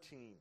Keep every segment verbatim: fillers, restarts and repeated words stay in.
eighteen.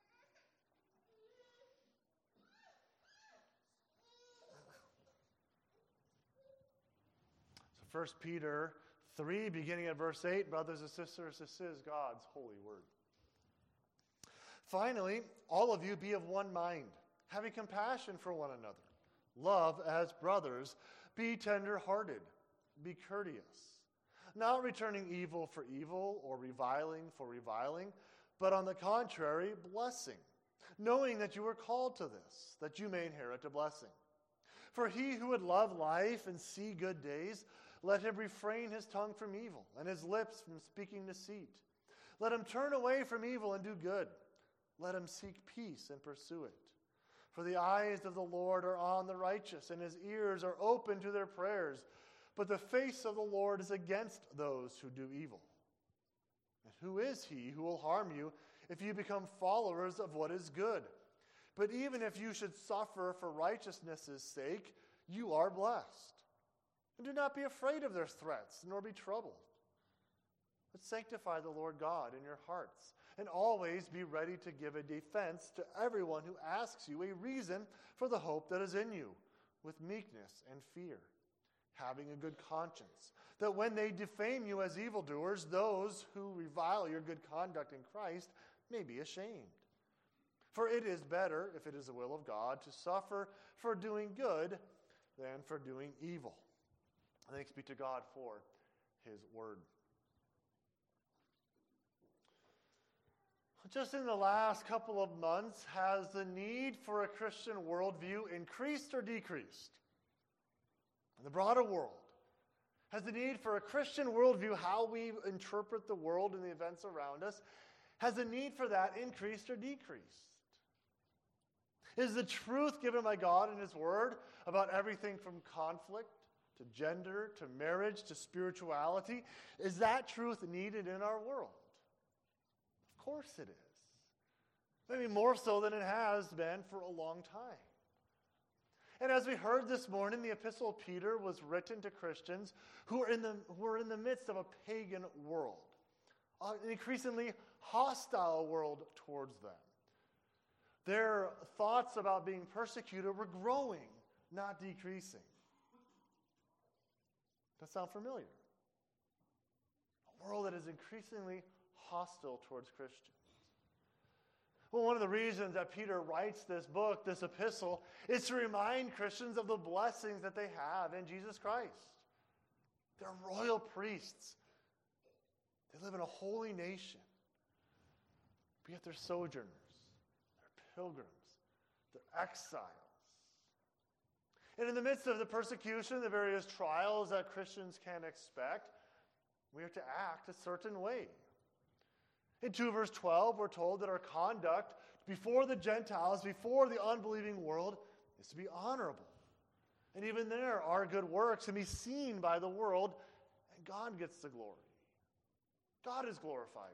So First Peter three, beginning at verse eight, brothers and sisters, this is God's holy word. Finally, all of you be of one mind, having compassion for one another. Love as brothers. Be tender-hearted. Be courteous. Not returning evil for evil or reviling for reviling, but on the contrary, blessing, knowing that you were called to this, that you may inherit a blessing. For he who would love life and see good days, let him refrain his tongue from evil and his lips from speaking deceit. Let him turn away from evil and do good. Let him seek peace and pursue it. For the eyes of the Lord are on the righteous, and his ears are open to their prayers. But the face of the Lord is against those who do evil. And who is he who will harm you if you become followers of what is good? But even if you should suffer for righteousness' sake, you are blessed. And do not be afraid of their threats, nor be troubled. But sanctify the Lord God in your hearts, and always be ready to give a defense to everyone who asks you a reason for the hope that is in you, with meekness and fear, having a good conscience, that when they defame you as evildoers, those who revile your good conduct in Christ may be ashamed. For it is better, if it is the will of God, to suffer for doing good than for doing evil. Thanks be to God for his word. Just in the last couple of months, has the need for a Christian worldview increased or decreased? In the broader world, has the need for a Christian worldview, how we interpret the world and the events around us, has the need for that increased or decreased? Is the truth given by God in his word about everything from conflict to gender to marriage to spirituality, is that truth needed in our world? Of course it is. Maybe more so than it has been for a long time. And as we heard this morning, the Epistle of Peter was written to Christians who are in the, who are in the midst of a pagan world, an increasingly hostile world towards them. Their thoughts about being persecuted were growing, not decreasing. Does that sound familiar? A world that is increasingly hostile towards Christians. Well, one of the reasons that Peter writes this book, this epistle, is to remind Christians of the blessings that they have in Jesus Christ. They're royal priests. They live in a holy nation. But yet they're sojourners. They're pilgrims. They're exiles. And in the midst of the persecution, the various trials that Christians can expect, we are to act a certain way. In two verse twelve, we're told that our conduct before the Gentiles, before the unbelieving world, is to be honorable. And even there, our good works can be seen by the world, and God gets the glory. God is glorified.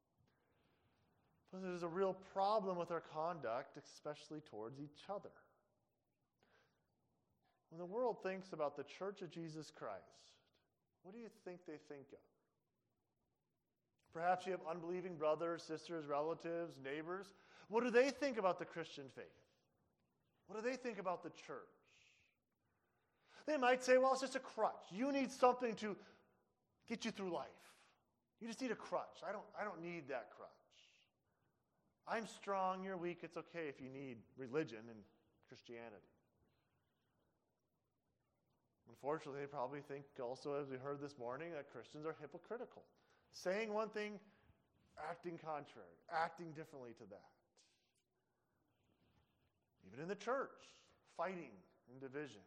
But there's a real problem with our conduct, especially towards each other. When the world thinks about the Church of Jesus Christ, what do you think they think of? Perhaps you have unbelieving brothers, sisters, relatives, neighbors. What do they think about the Christian faith? What do they think about the church? They might say, well, it's just a crutch. You need something to get you through life. You just need a crutch. I don't, I don't need that crutch. I'm strong, you're weak. It's okay if you need religion and Christianity. Unfortunately, they probably think also, as we heard this morning, that Christians are hypocritical. Saying one thing, acting contrary, acting differently to that. Even in the church, fighting and division.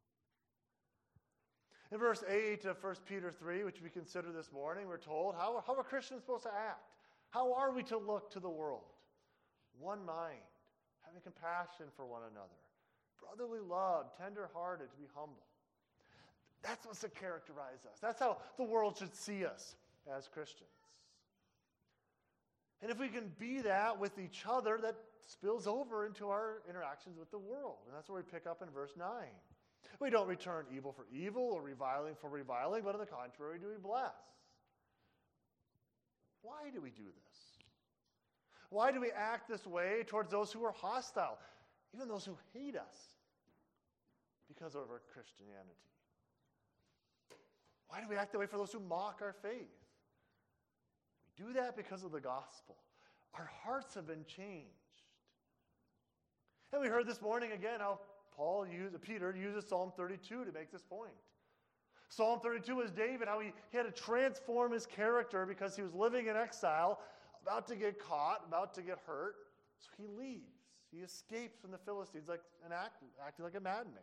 In verse eight of First Peter three, which we consider this morning, we're told, how, how are Christians supposed to act? How are we to look to the world? One mind, having compassion for one another, brotherly love, tender-hearted, to be humble. That's what's to characterize us. That's how the world should see us as Christians. And if we can be that with each other, that spills over into our interactions with the world. And that's where we pick up in verse nine. We don't return evil for evil or reviling for reviling, but on the contrary, do we bless? Why do we do this? Why do we act this way towards those who are hostile, even those who hate us because of our Christianity? Why do we act that way for those who mock our faith? We do that because of the gospel. Our hearts have been changed. And we heard this morning again how Paul used, Peter uses Psalm thirty-two to make this point. Psalm thirty-two is David, how he, he had to transform his character because he was living in exile, about to get caught, about to get hurt. So he leaves. He escapes from the Philistines like an act, acting like a madman.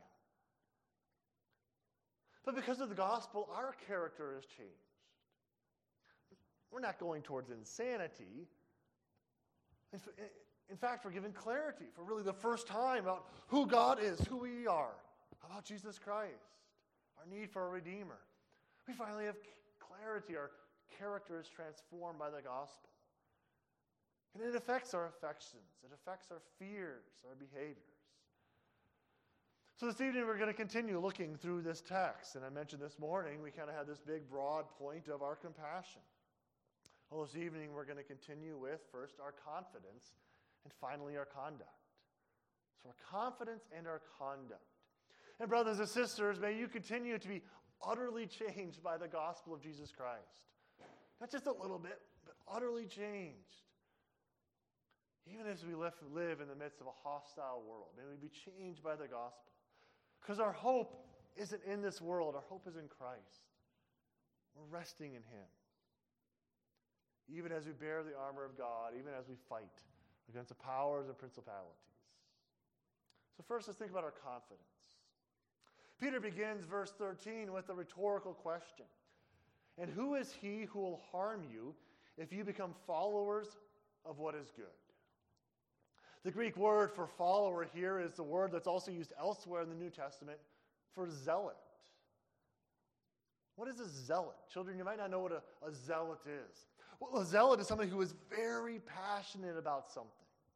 But because of the gospel, our character has changed. We're not going towards insanity. In, in fact, we're given clarity for really the first time about who God is, who we are, about Jesus Christ, our need for a Redeemer. We finally have clarity. Our character is transformed by the gospel. And it affects our affections. It affects our fears, our behaviors. So this evening we're going to continue looking through this text. And I mentioned this morning we kind of had this big broad point of our compassion. Well, this evening we're going to continue with first our confidence and finally our conduct. So our confidence and our conduct. And brothers and sisters, may you continue to be utterly changed by the gospel of Jesus Christ. Not just a little bit, but utterly changed. Even as we live, live in the midst of a hostile world, may we be changed by the gospel. Because our hope isn't in this world. Our hope is in Christ. We're resting in Him. Even as we bear the armor of God, even as we fight against the powers and principalities. So first, let's think about our confidence. Peter begins verse thirteen with a rhetorical question. And who is he who will harm you if you become followers of what is good? The Greek word for follower here is the word that's also used elsewhere in the New Testament for zealot. What is a zealot? Children, you might not know what a, a zealot is. Well, a zealot is somebody who is very passionate about something.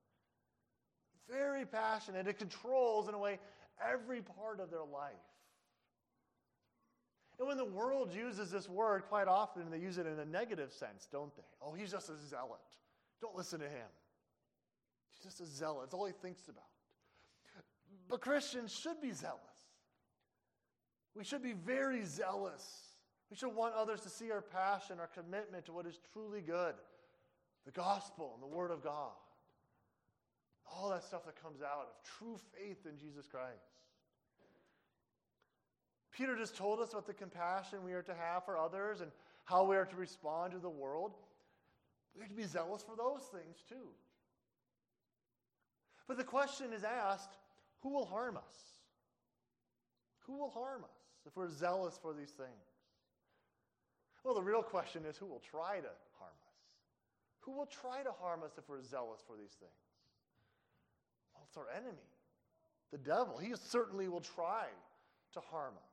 Very passionate. It controls, in a way, every part of their life. And when the world uses this word, quite often they use it in a negative sense, don't they? Oh, he's just a zealot. Don't listen to him. He's just a zealot. It's all he thinks about. But Christians should be zealous. We should be very zealous. We should want others to see our passion, our commitment to what is truly good, the gospel and the Word of God. All that stuff that comes out of true faith in Jesus Christ. Peter just told us about the compassion we are to have for others and how we are to respond to the world. We have to be zealous for those things too. But the question is asked, who will harm us? Who will harm us if we're zealous for these things? Well, the real question is, who will try to harm us? Who will try to harm us if we're zealous for these things? Well, it's our enemy, the devil. He certainly will try to harm us.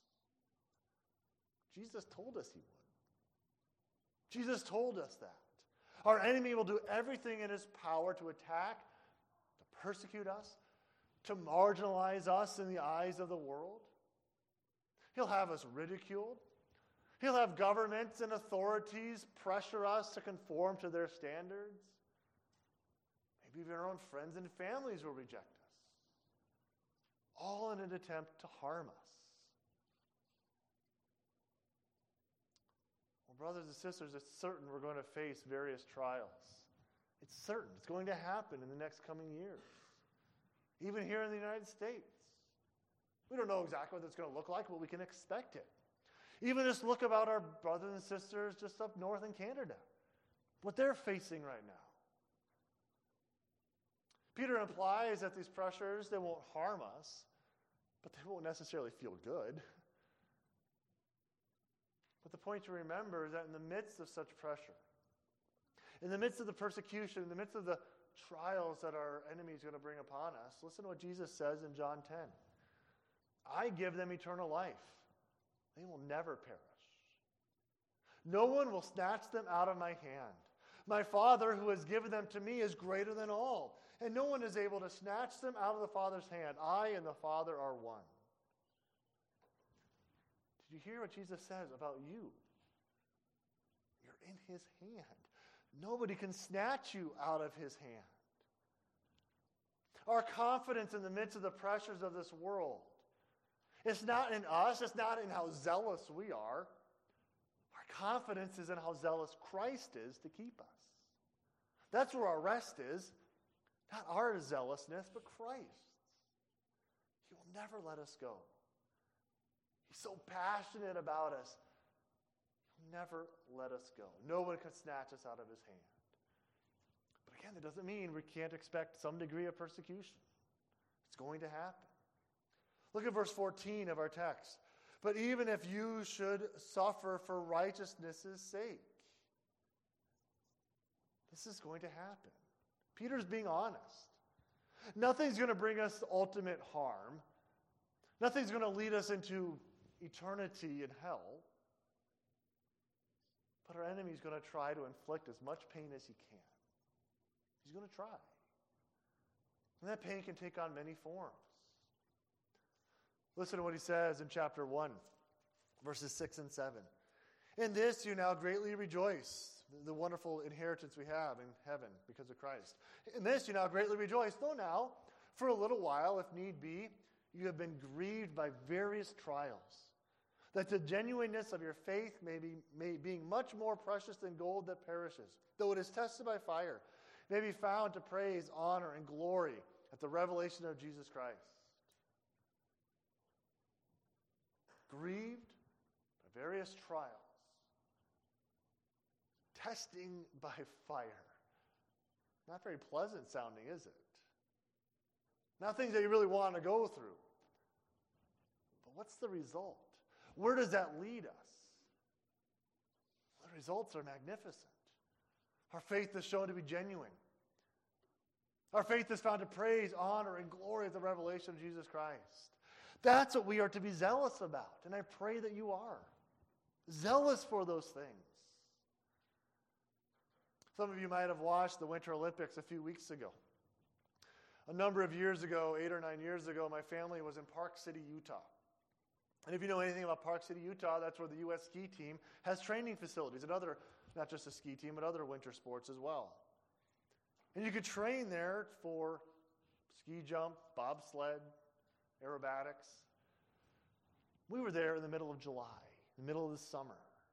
Jesus told us he would. Jesus told us that. Our enemy will do everything in his power to attack, to persecute us, to marginalize us in the eyes of the world. He'll have us ridiculed. He'll have governments and authorities pressure us to conform to their standards. Maybe even our own friends and families will reject us. All in an attempt to harm us. Well, brothers and sisters, it's certain we're going to face various trials. It's certain. It's going to happen in the next coming years. Even here in the United States. We don't know exactly what it's going to look like, but we can expect it. Even just look about our brothers and sisters just up north in Canada, what they're facing right now. Peter implies that these pressures, they won't harm us, but they won't necessarily feel good. But the point to remember is that in the midst of such pressure, in the midst of the persecution, in the midst of the trials that our enemy is going to bring upon us, listen to what Jesus says in John ten. I give them eternal life. They will never perish. No one will snatch them out of my hand. My Father who has given them to me is greater than all, and no one is able to snatch them out of the Father's hand. I and the Father are one. Did you hear what Jesus says about you? You're in his hand. Nobody can snatch you out of his hand. Our confidence in the midst of the pressures of this world, it's not in us, it's not in how zealous we are. Our confidence is in how zealous Christ is to keep us. That's where our rest is. Not our zealousness, but Christ's. He will never let us go. He's so passionate about us. He'll never let us go. No one can snatch us out of his hand. But again, that doesn't mean we can't expect some degree of persecution. It's going to happen. Look at verse fourteen of our text. But even if you should suffer for righteousness' sake, this is going to happen. Peter's being honest. Nothing's going to bring us ultimate harm. Nothing's going to lead us into eternity in hell. But our enemy is going to try to inflict as much pain as he can. He's going to try. And that pain can take on many forms. Listen to what he says in chapter one, verses six and seven. In this you now greatly rejoice, the wonderful inheritance we have in heaven because of Christ. In this you now greatly rejoice, though now, for a little while, if need be, you have been grieved by various trials, that the genuineness of your faith may be, may, being much more precious than gold that perishes, though it is tested by fire, may be found to praise, honor, and glory at the revelation of Jesus Christ. Grieved by various trials, testing by fire. Not very pleasant sounding, is it? Not things that you really want to go through. But what's the result? Where does that lead us? The results are magnificent. Our faith is shown to be genuine. Our faith is found to praise, honor, and glory at the revelation of Jesus Christ. That's what we are to be zealous about, and I pray that you are. Zealous for those things. Some of you might have watched the Winter Olympics a few weeks ago. A number of years ago, eight or nine years ago, my family was in Park City, Utah. And if you know anything about Park City, Utah, that's where the U S ski team has training facilities and other, not just a ski team, but other winter sports as well. And you could train there for ski jump, bobsled, aerobatics. We were there in the middle of July, in the middle of the summer.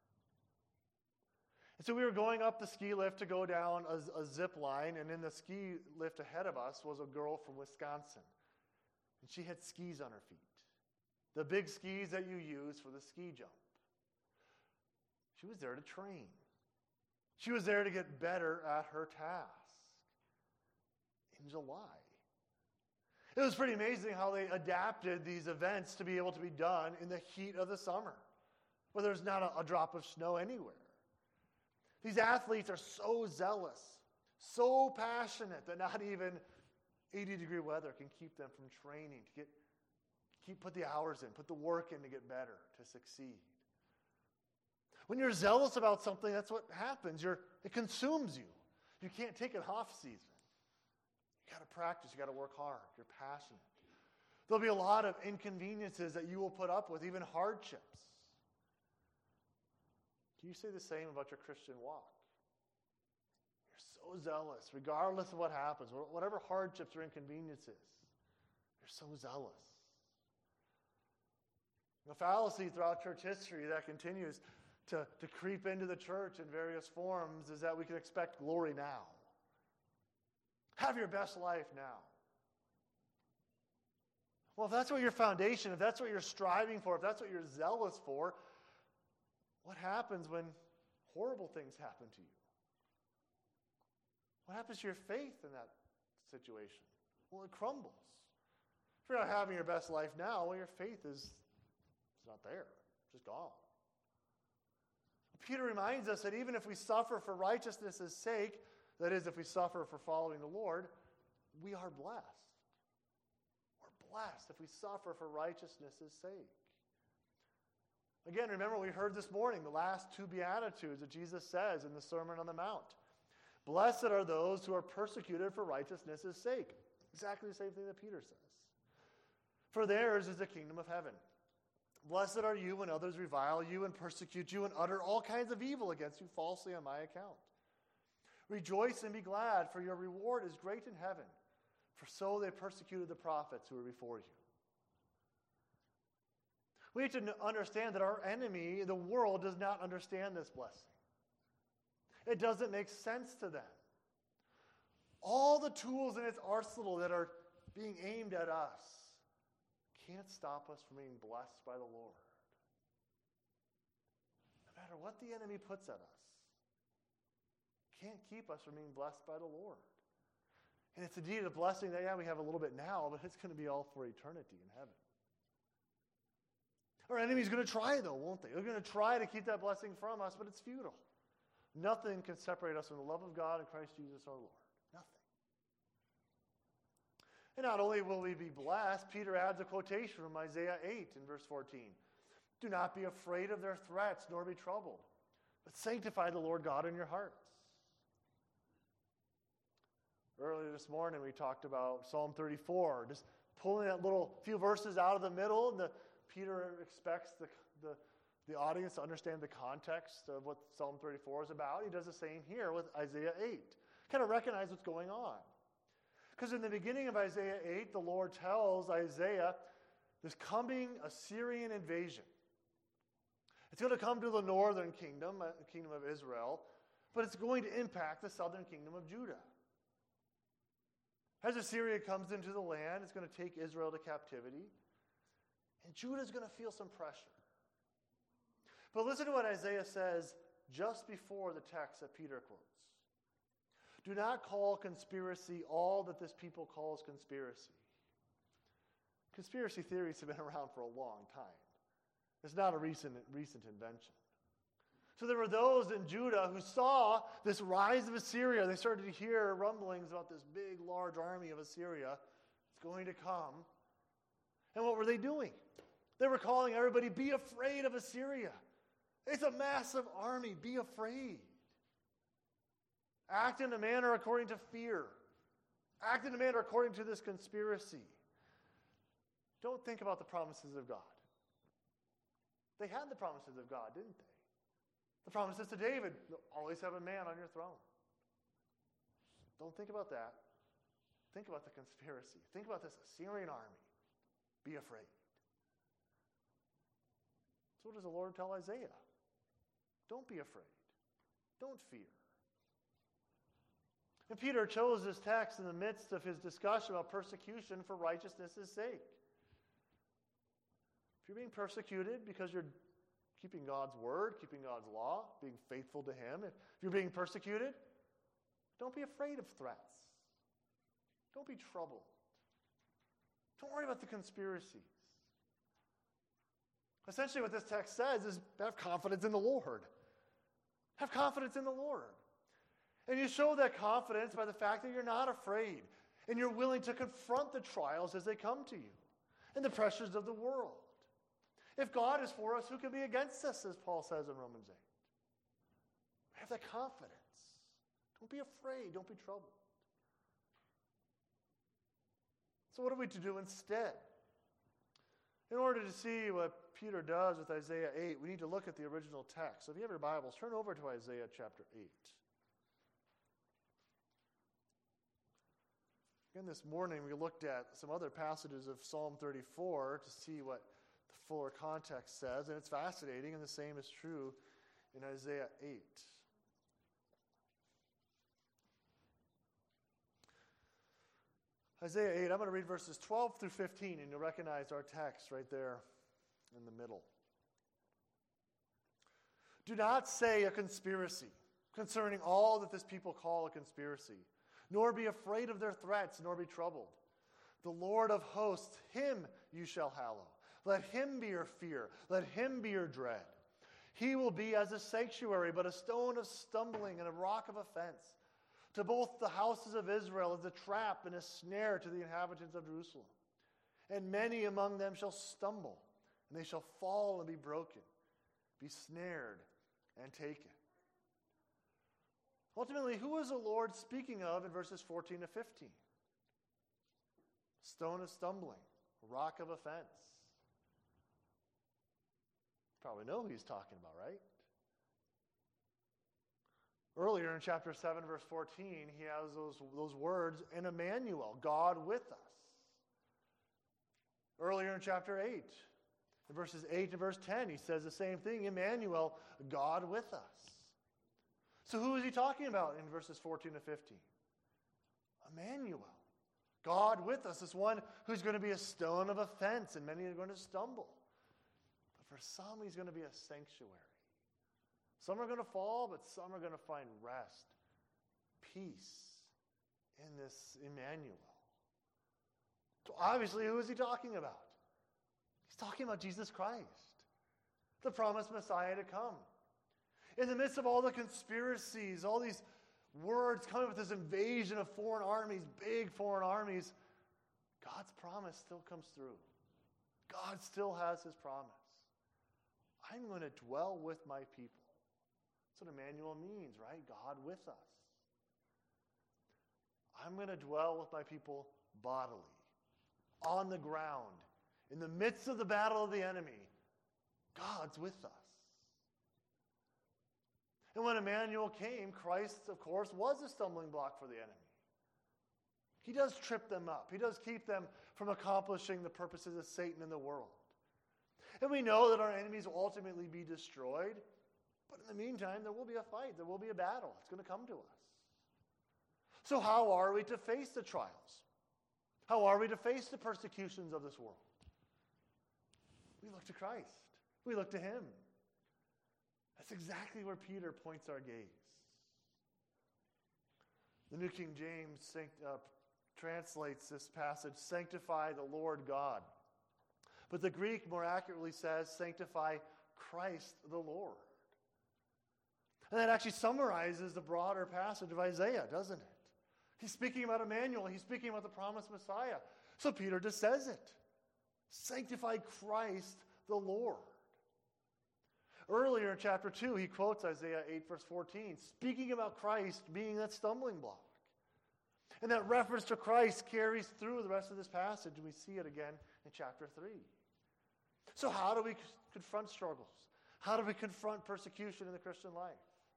And so we were going up the ski lift to go down a, a zip line, and in the ski lift ahead of us was a girl from Wisconsin. And she had skis on her feet. The big skis that you use for the ski jump. She was there to train. She was there to get better at her task. In July. It was pretty amazing how they adapted these events to be able to be done in the heat of the summer, where there's not a, a drop of snow anywhere. These athletes are so zealous, so passionate that not even eighty degree weather can keep them from training, to get keep put the hours in, put the work in to get better, to succeed. When you're zealous about something, that's what happens. You're, it consumes you. You can't take it off season. You got to practice. You got to work hard. You're passionate. There'll be a lot of inconveniences that you will put up with, even hardships. Can you say the same about your Christian walk? You're so zealous, regardless of what happens, whatever hardships or inconveniences. You're so zealous. The fallacy throughout church history that continues to, to creep into the church in various forms is that we can expect glory now. Have your best life now. Well, if that's what your foundation, if that's what you're striving for, if that's what you're zealous for, what happens when horrible things happen to you? What happens to your faith in that situation? Well, it crumbles. If you're not having your best life now, well, your faith is it's not there. It's just gone. Peter reminds us that even if we suffer for righteousness' sake, that is, if we suffer for following the Lord, we are blessed. We're blessed if we suffer for righteousness' sake. Again, remember we heard this morning, the last two Beatitudes that Jesus says in the Sermon on the Mount. Blessed are those who are persecuted for righteousness' sake. Exactly the same thing that Peter says. For theirs is the kingdom of heaven. Blessed are you when others revile you and persecute you and utter all kinds of evil against you falsely on my account. Rejoice and be glad, for your reward is great in heaven, for so they persecuted the prophets who were before you. We need to understand that our enemy, the world, does not understand this blessing. It doesn't make sense to them. All the tools in its arsenal that are being aimed at us can't stop us from being blessed by the Lord. No matter what the enemy puts at us, can't keep us from being blessed by the Lord. And it's indeed a blessing that, yeah, we have a little bit now, but it's going to be all for eternity in heaven. Our enemy's going to try, though, won't they? They're going to try to keep that blessing from us, but it's futile. Nothing can separate us from the love of God in Christ Jesus our Lord. Nothing. And not only will we be blessed, Peter adds a quotation from Isaiah eight in verse fourteen. Do not be afraid of their threats, nor be troubled, but sanctify the Lord God in your hearts. Earlier this morning we talked about Psalm thirty-four, just pulling that little few verses out of the middle, and the, Peter expects the, the, the audience to understand the context of what Psalm thirty-four is about. He does the same here with Isaiah eight. Kind of recognize what's going on. Because in the beginning of Isaiah eight, the Lord tells Isaiah this coming Assyrian invasion. It's going to come to the northern kingdom, the kingdom of Israel, but it's going to impact the southern kingdom of Judah. As Assyria comes into the land, it's going to take Israel to captivity, and Judah is going to feel some pressure. But listen to what Isaiah says just before the text that Peter quotes. Do not call conspiracy all that this people calls conspiracy. Conspiracy theories have been around for a long time. It's not a recent, recent invention. So there were those in Judah who saw this rise of Assyria. They started to hear rumblings about this big, large army of Assyria. It's going to come. And what were they doing? They were calling everybody, be afraid of Assyria. It's a massive army. Be afraid. Act in a manner according to fear. Act in a manner according to this conspiracy. Don't think about the promises of God. They had the promises of God, didn't they? The promises to David, you'll always have a man on your throne. Don't think about that. Think about the conspiracy. Think about this Assyrian army. Be afraid. So what does the Lord tell Isaiah? Don't be afraid. Don't fear. And Peter chose this text in the midst of his discussion about persecution for righteousness' sake. If you're being persecuted because you're keeping God's word, keeping God's law, being faithful to him, if you're being persecuted, don't be afraid of threats. Don't be troubled. Don't worry about the conspiracies. Essentially what this text says is have confidence in the Lord. Have confidence in the Lord. And you show that confidence by the fact that you're not afraid and you're willing to confront the trials as they come to you and the pressures of the world. If God is for us, who can be against us, as Paul says in Romans eight? Have that confidence. Don't be afraid. Don't be troubled. So what are we to do instead? In order to see what Peter does with Isaiah eight, we need to look at the original text. So if you have your Bibles, turn over to Isaiah chapter eight. Again, this morning we looked at some other passages of Psalm thirty-four to see what the fuller context says, and it's fascinating, and the same is true in Isaiah eight. Isaiah eight, I'm going to read verses twelve through fifteen, and you'll recognize our text right there in the middle. Do not say a conspiracy concerning all that this people call a conspiracy, nor be afraid of their threats, nor be troubled. The Lord of hosts, him you shall hallow. Let him be your fear. Let him be your dread. He will be as a sanctuary, but a stone of stumbling and a rock of offense. To both the houses of Israel as a trap and a snare to the inhabitants of Jerusalem. And many among them shall stumble, and they shall fall and be broken, be snared and taken. Ultimately, who is the Lord speaking of in verses fourteen to fifteen? Stone of stumbling, a rock of offense. Probably know who he's talking about, right? Earlier in chapter seven, verse fourteen, he has those, those words, in Emmanuel, God with us. Earlier in chapter eight, in verses eight to verse ten, he says the same thing, Emmanuel, God with us. So who is he talking about in verses fourteen to fifteen? Emmanuel, God with us, this one who's going to be a stone of offense, and many are going to stumble. But for some, he's going to be a sanctuary. Some are going to fall, but some are going to find rest, peace in this Emmanuel. So obviously, who is he talking about? He's talking about Jesus Christ, the promised Messiah to come. In the midst of all the conspiracies, all these words coming with this invasion of foreign armies, big foreign armies, God's promise still comes through. God still has his promise. I'm going to dwell with my people. That's what Emmanuel means, right? God with us. I'm going to dwell with my people bodily, on the ground, in the midst of the battle of the enemy. God's with us. And when Emmanuel came, Christ, of course, was a stumbling block for the enemy. He does trip them up. He does keep them from accomplishing the purposes of Satan in the world. And we know that our enemies will ultimately be destroyed. But in the meantime, there will be a fight. There will be a battle. It's going to come to us. So how are we to face the trials? How are we to face the persecutions of this world? We look to Christ. We look to him. That's exactly where Peter points our gaze. The New King James uh, translates this passage, sanctify the Lord God. But the Greek more accurately says, sanctify Christ the Lord. And that actually summarizes the broader passage of Isaiah, doesn't it? He's speaking about Emmanuel. He's speaking about the promised Messiah. So Peter just says it. Sanctify Christ the Lord. Earlier in chapter two, he quotes Isaiah eight, verse fourteen, speaking about Christ being that stumbling block. And that reference to Christ carries through the rest of this passage, and we see it again in chapter three. So how do we confront struggles? How do we confront persecution in the Christian life?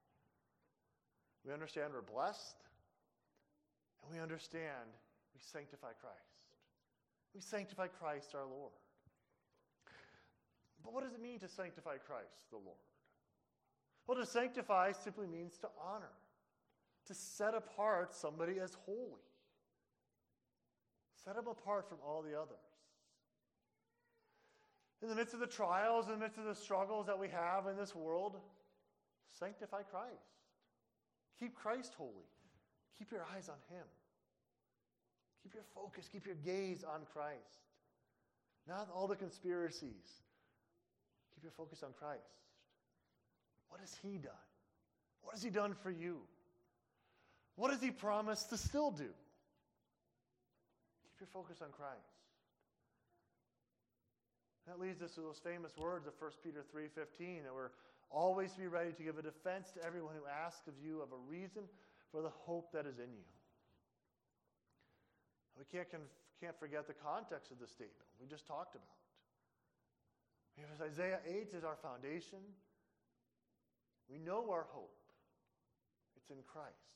We understand we're blessed, and we understand we sanctify Christ. We sanctify Christ our Lord. But what does it mean to sanctify Christ the Lord? Well, to sanctify simply means to honor, to set apart somebody as holy. Set him apart from all the others. In the midst of the trials, in the midst of the struggles that we have in this world, sanctify Christ. Keep Christ holy. Keep your eyes on him. Keep your focus, keep your gaze on Christ. Not all the conspiracies. Keep your focus on Christ. What has he done? What has he done for you? What has he promised to still do? Keep your focus on Christ. That leads us to those famous words of First Peter three fifteen, that we're always to be ready to give a defense to everyone who asks of you of a reason for the hope that is in you. We can't, can't forget the context of the statement we just talked about. Because Isaiah eight is our foundation. We know our hope. It's in Christ.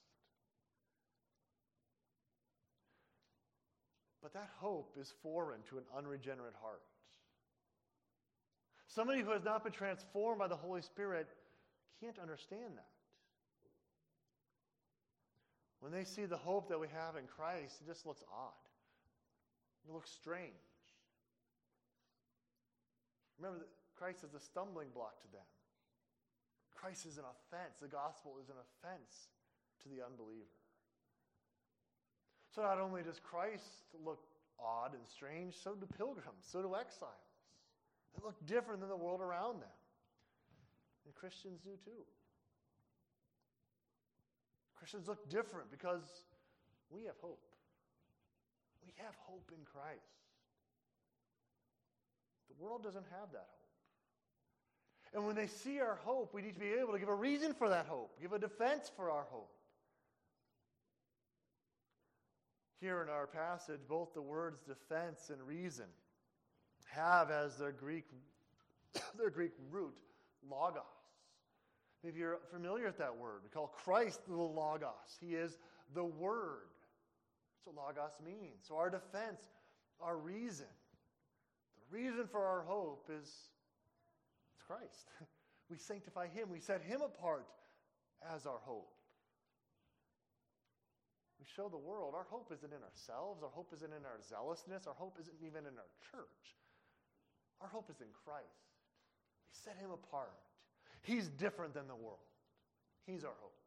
But that hope is foreign to an unregenerate heart. Somebody who has not been transformed by the Holy Spirit can't understand that. When they see the hope that we have in Christ, it just looks odd. It looks strange. Remember that Christ is a stumbling block to them. Christ is an offense. The gospel is an offense to the unbeliever. So not only does Christ look odd and strange, so do pilgrims, so do exiles. They look different than the world around them. And Christians do too. Christians look different because we have hope. We have hope in Christ. The world doesn't have that hope. And when they see our hope, we need to be able to give a reason for that hope, give a defense for our hope. Here in our passage, both the words defense and reason have as their Greek, their Greek root logos. Maybe you're familiar with that word. We call Christ the Logos. He is the Word. That's what Logos means. So our defense, our reason, the reason for our hope is it's Christ. We sanctify Him. We set Him apart as our hope. We show the world our hope isn't in ourselves. Our hope isn't in our zealousness. Our hope isn't even in our church. Our hope is in Christ. We set Him apart. He's different than the world. He's our hope.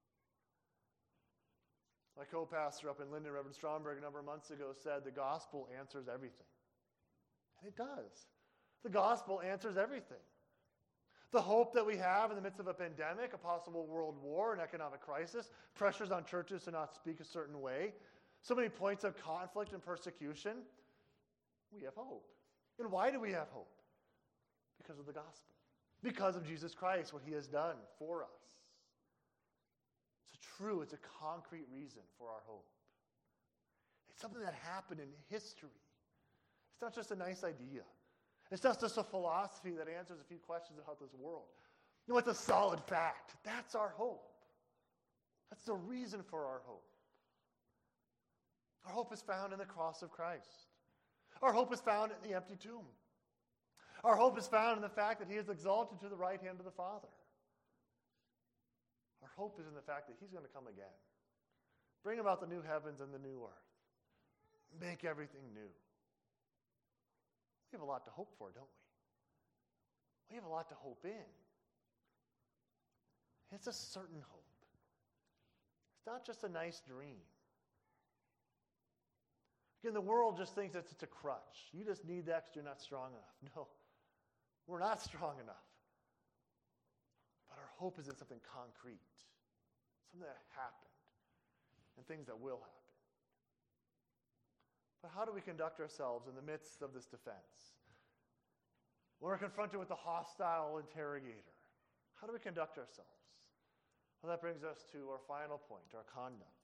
My co-pastor up in Linden, Reverend Stromberg, a number of months ago said the gospel answers everything. And it does. The gospel answers everything. The hope that we have in the midst of a pandemic, a possible world war, an economic crisis, pressures on churches to not speak a certain way, so many points of conflict and persecution, we have hope. And why do we have hope? Because of the gospel. Because of Jesus Christ, what He has done for us. It's true, it's a concrete reason for our hope. It's something that happened in history. It's not just a nice idea. It's not just a philosophy that answers a few questions about this world. No, it's a solid fact. That's our hope. That's the reason for our hope. Our hope is found in the cross of Christ. Our hope is found in the empty tomb. Our hope is found in the fact that He is exalted to the right hand of the Father. Our hope is in the fact that He's going to come again. Bring about the new heavens and the new earth. Make everything new. We have a lot to hope for, don't we? We have a lot to hope in. It's a certain hope. It's not just a nice dream. Again, the world just thinks it's, it's a crutch. You just need that because you're not strong enough. No, we're not strong enough. But our hope is in something concrete, something that happened, and things that will happen. But how do we conduct ourselves in the midst of this defense? When we're confronted with the hostile interrogator, how do we conduct ourselves? Well, that brings us to our final point, our conduct.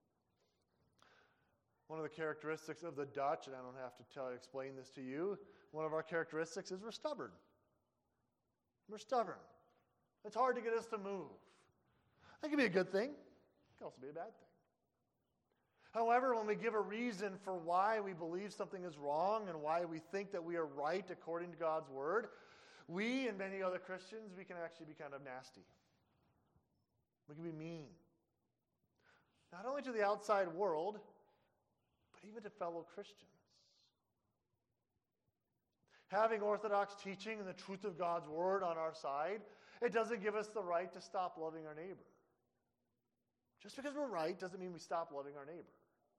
One of the characteristics of the Dutch, and I don't have to tell you, explain this to you, one of our characteristics is we're stubborn. We're stubborn. It's hard to get us to move. That can be a good thing. It can also be a bad thing. However, when we give a reason for why we believe something is wrong and why we think that we are right according to God's word, we and many other Christians, we can actually be kind of nasty. We can be mean. Not only to the outside world, but even to fellow Christians. Having orthodox teaching and the truth of God's word on our side, it doesn't give us the right to stop loving our neighbor. Just because we're right doesn't mean we stop loving our neighbor.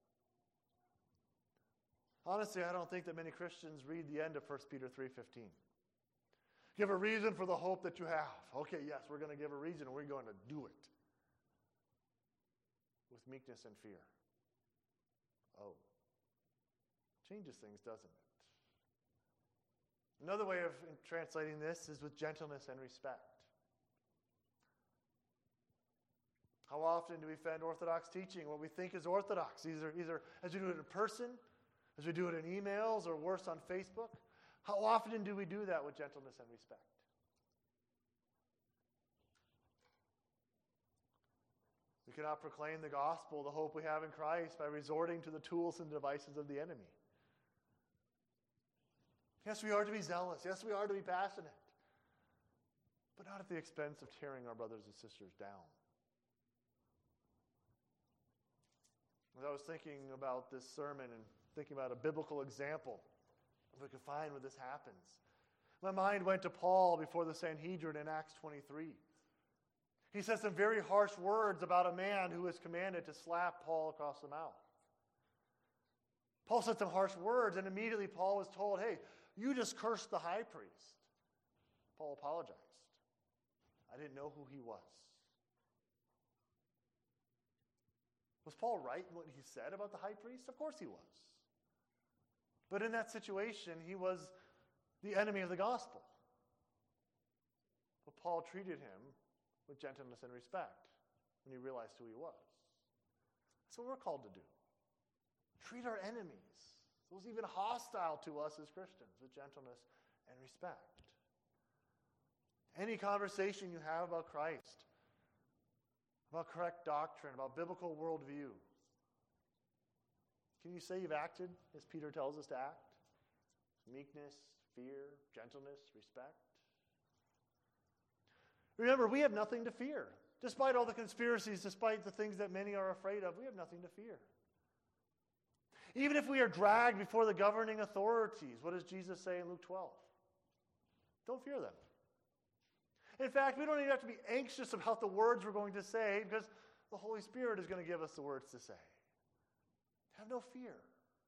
Honestly, I don't think that many Christians read the end of First Peter three fifteen. Give a reason for the hope that you have. Okay, yes, we're going to give a reason and we're going to do it. With meekness and fear. Oh. Changes things, doesn't it? Another way of translating this is with gentleness and respect. How often do we offend Orthodox teaching, what we think is Orthodox, either, either as we do it in person, as we do it in emails, or worse on Facebook? How often do we do that with gentleness and respect? We cannot proclaim the gospel, the hope we have in Christ, by resorting to the tools and devices of the enemy. Yes, we are to be zealous. Yes, we are to be passionate. But not at the expense of tearing our brothers and sisters down. As I was thinking about this sermon and thinking about a biblical example, if we could find where this happens, my mind went to Paul before the Sanhedrin in Acts twenty-three. He said some very harsh words about a man who was commanded to slap Paul across the mouth. Paul said some harsh words, and immediately Paul was told, hey, you just cursed the high priest. Paul apologized. I didn't know who he was. Was Paul right in what he said about the high priest? Of course he was. But in that situation, he was the enemy of the gospel. But Paul treated him with gentleness and respect when he realized who he was. That's what we're called to do. Treat our enemies, those even hostile to us as Christians, with gentleness and respect. Any conversation you have about Christ, about correct doctrine, about biblical worldview, can you say you've acted as Peter tells us to act? Meekness, fear, gentleness, respect. Remember, we have nothing to fear. Despite all the conspiracies, despite the things that many are afraid of, we have nothing to fear. Even if we are dragged before the governing authorities, what does Jesus say in Luke twelve? Don't fear them. In fact, we don't even have to be anxious about the words we're going to say because the Holy Spirit is going to give us the words to say. Have no fear.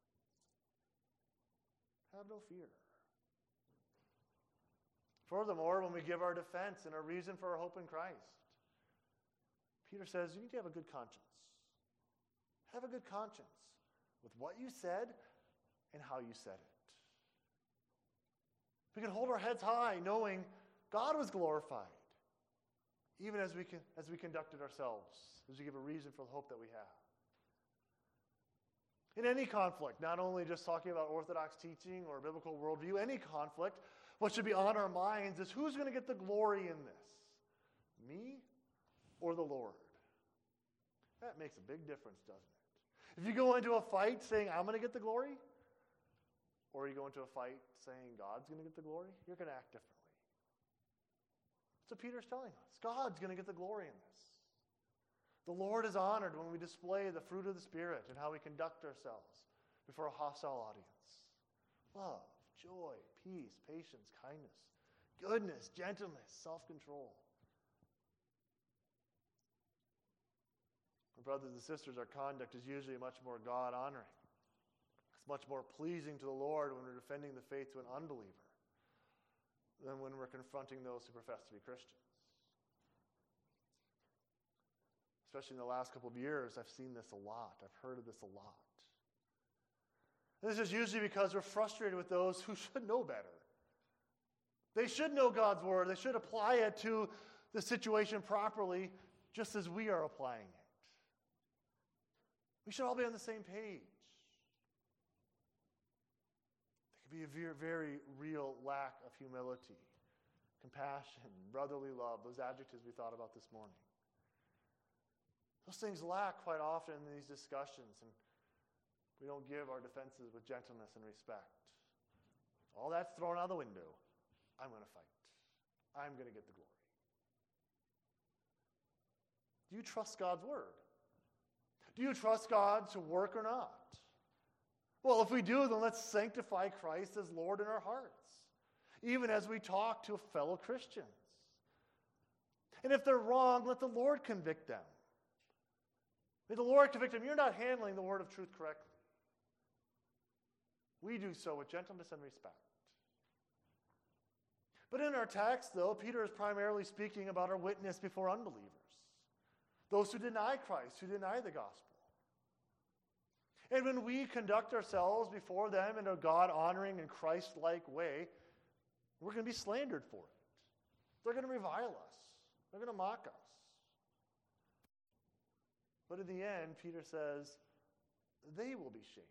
Have no fear. Furthermore, when we give our defense and our reason for our hope in Christ, Peter says you need to have a good conscience. Have a good conscience with what you said and how you said it. We can hold our heads high knowing God was glorified, even as we can, as we conducted ourselves, as we give a reason for the hope that we have. In any conflict, not only just talking about Orthodox teaching or biblical worldview, any conflict, what should be on our minds is who's going to get the glory in this? Me or the Lord? That makes a big difference, doesn't it? If you go into a fight saying, I'm going to get the glory, or you go into a fight saying God's going to get the glory, you're going to act differently. That's what Peter's telling us. God's going to get the glory in this. The Lord is honored when we display the fruit of the Spirit and how we conduct ourselves before a hostile audience. Love, joy, peace, patience, kindness, goodness, gentleness, self-control. Brothers and sisters, our conduct is usually much more God-honoring. It's much more pleasing to the Lord when we're defending the faith to an unbeliever than when we're confronting those who profess to be Christians. Especially in the last couple of years, I've seen this a lot. I've heard of this a lot. And this is usually because we're frustrated with those who should know better. They should know God's word. They should apply it to the situation properly, just as we are applying it. We should all be on the same page. There can be a very, very real lack of humility, compassion, brotherly love, those adjectives we thought about this morning. Those things lack quite often in these discussions, and we don't give our defenses with gentleness and respect. All that's thrown out the window. I'm going to fight. I'm going to get the glory. Do you trust God's word? Do you trust God to work or not? Well, if we do, then let's sanctify Christ as Lord in our hearts, even as we talk to fellow Christians. And if they're wrong, let the Lord convict them. May the Lord convict them. You're not handling the word of truth correctly. We do so with gentleness and respect. But in our text, though, Peter is primarily speaking about our witness before unbelievers, those who deny Christ, who deny the gospel. And when we conduct ourselves before them in a God-honoring and Christ-like way, we're going to be slandered for it. They're going to revile us. They're going to mock us. But in the end, Peter says, they will be shamed.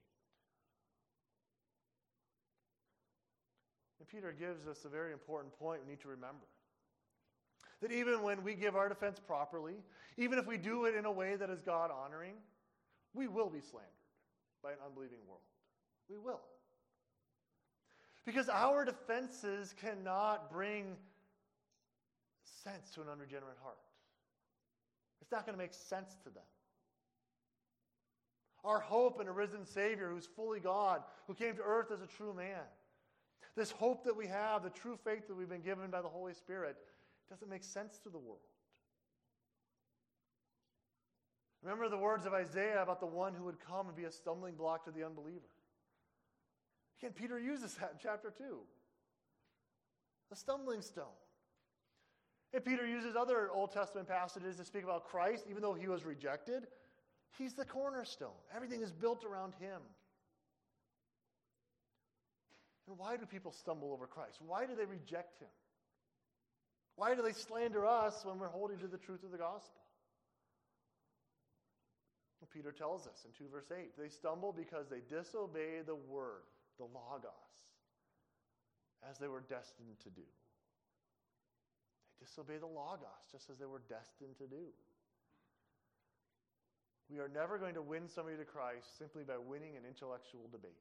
And Peter gives us a very important point we need to remember. That even when we give our defense properly, even if we do it in a way that is God-honoring, we will be slandered by an unbelieving world. We will. Because our defenses cannot bring sense to an unregenerate heart. It's not going to make sense to them. Our hope in a risen Savior who's fully God, who came to earth as a true man, this hope that we have, the true faith that we've been given by the Holy Spirit, doesn't make sense to the world. Remember the words of Isaiah about the one who would come and be a stumbling block to the unbeliever. Again, Peter uses that in chapter two. A stumbling stone. And Peter uses other Old Testament passages to speak about Christ, even though he was rejected. He's the cornerstone. Everything is built around him. And why do people stumble over Christ? Why do they reject him? Why do they slander us when we're holding to the truth of the gospel? Well, Peter tells us in two verse eight, they stumble because they disobey the word, the logos, as they were destined to do. They disobey the Logos, just as they were destined to do. We are never going to win somebody to Christ simply by winning an intellectual debate.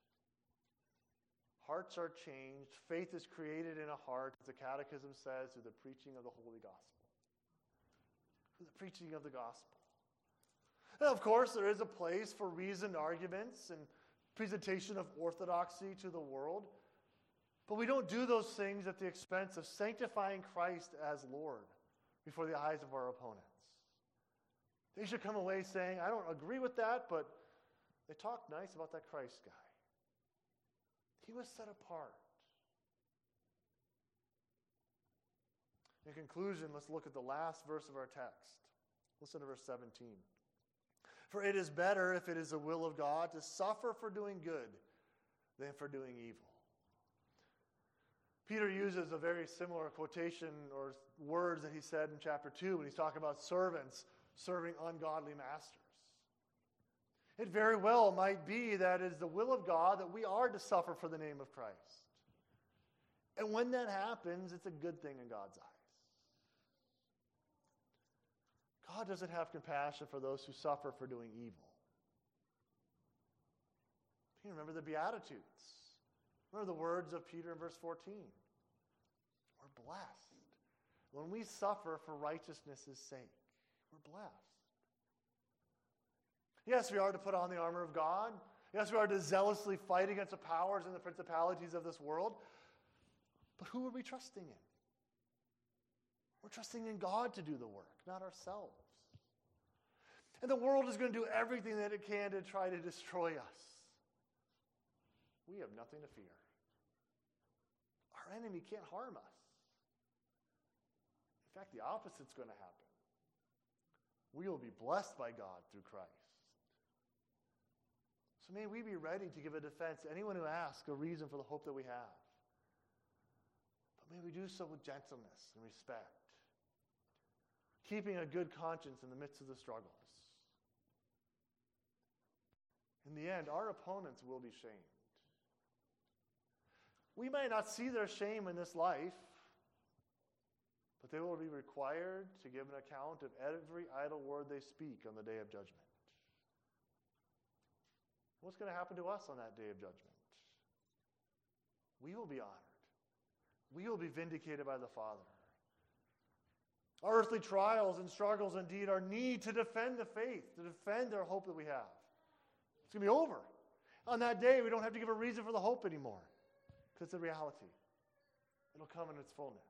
Hearts are changed. Faith is created in a heart, as the Catechism says, through the preaching of the Holy Gospel. Through the preaching of the Gospel. And of course, there is a place for reasoned arguments and presentation of orthodoxy to the world. But we don't do those things at the expense of sanctifying Christ as Lord before the eyes of our opponents. They should come away saying, I don't agree with that, but they talk nice about that Christ guy. He was set apart. In conclusion, let's look at the last verse of our text. Listen to verse seventeen. For it is better, if it is the will of God, to suffer for doing good than for doing evil. Peter uses a very similar quotation or words that he said in chapter two when he's talking about servants serving ungodly masters. It very well might be that it is the will of God that we are to suffer for the name of Christ. And when that happens, it's a good thing in God's eyes. God doesn't have compassion for those who suffer for doing evil. You remember the Beatitudes. Remember the words of Peter in verse fourteen. We're blessed when we suffer for righteousness' sake. We're blessed. Yes, we are to put on the armor of God. Yes, we are to zealously fight against the powers and the principalities of this world. But who are we trusting in? We're trusting in God to do the work, not ourselves. And the world is going to do everything that it can to try to destroy us. We have nothing to fear. Our enemy can't harm us. In fact, the opposite's going to happen. We will be blessed by God through Christ. So may we be ready to give a defense to anyone who asks a reason for the hope that we have. But may we do so with gentleness and respect, keeping a good conscience in the midst of the struggles. In the end, our opponents will be shamed. We might not see their shame in this life, but they will be required to give an account of every idle word they speak on the day of judgment. What's going to happen to us on that day of judgment? We will be honored. We will be vindicated by the Father. Our earthly trials and struggles indeed are need to defend the faith, to defend our hope that we have. It's going to be over. On that day, we don't have to give a reason for the hope anymore, because it's a reality. It'll come in its fullness.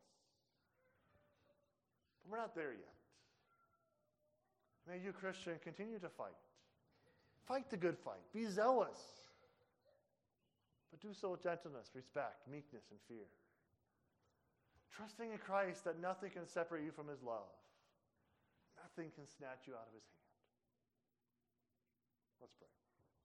But we're not there yet. May you, Christian, continue to fight. Fight the good fight. Be zealous. But do so with gentleness, respect, meekness, and fear. Trusting in Christ that nothing can separate you from his love. Nothing can snatch you out of his hand. Let's pray.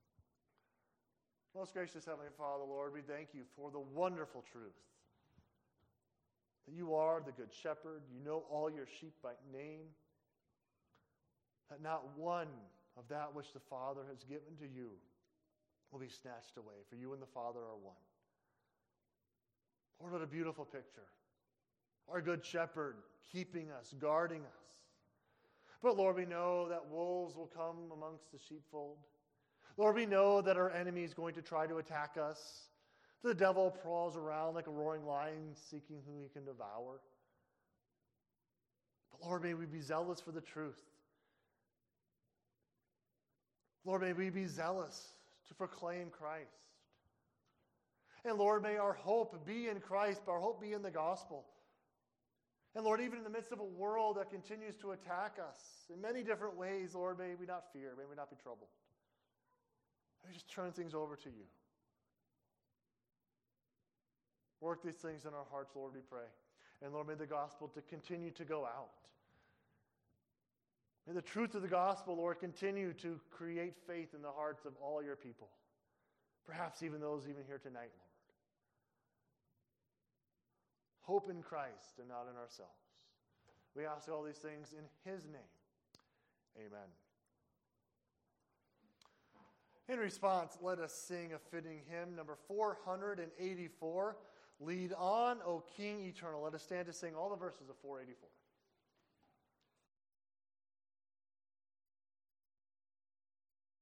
Most gracious Heavenly Father, Lord, we thank you for the wonderful truth that you are the good shepherd. You know all your sheep by name. That not one of that which the Father has given to you will be snatched away, for you and the Father are one. Lord, what a beautiful picture. Our good shepherd keeping us, guarding us. But Lord, we know that wolves will come amongst the sheepfold. Lord, we know that our enemy is going to try to attack us. The devil prowls around like a roaring lion seeking whom he can devour. But Lord, may we be zealous for the truth. Lord, may we be zealous to proclaim Christ. And Lord, may our hope be in Christ, but our hope be in the gospel. And Lord, even in the midst of a world that continues to attack us in many different ways, Lord, may we not fear, may we not be troubled. May we just turn things over to you. Work these things in our hearts, Lord, we pray. And Lord, may the gospel to continue to go out. May the truth of the gospel, Lord, continue to create faith in the hearts of all your people. Perhaps even those even here tonight, Lord. Hope in Christ and not in ourselves. We ask all these things in his name. Amen. In response, let us sing a fitting hymn, number four hundred eighty-four. Lead on, O King eternal. Let us stand to sing all the verses of four eighty-four.